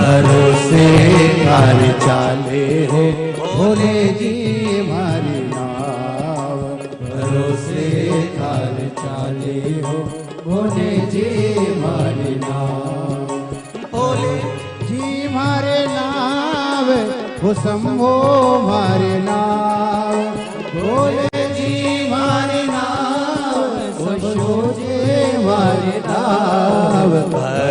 भरोसे तार चाले हो भोले जी मारी नाव, भरोसे तार चाले हो भोले जी मारी नाव, भोले जी मारे नाव वो शंभो मारे नाव, भोले जी मारे नाव वो शंभो जी मारे नाव।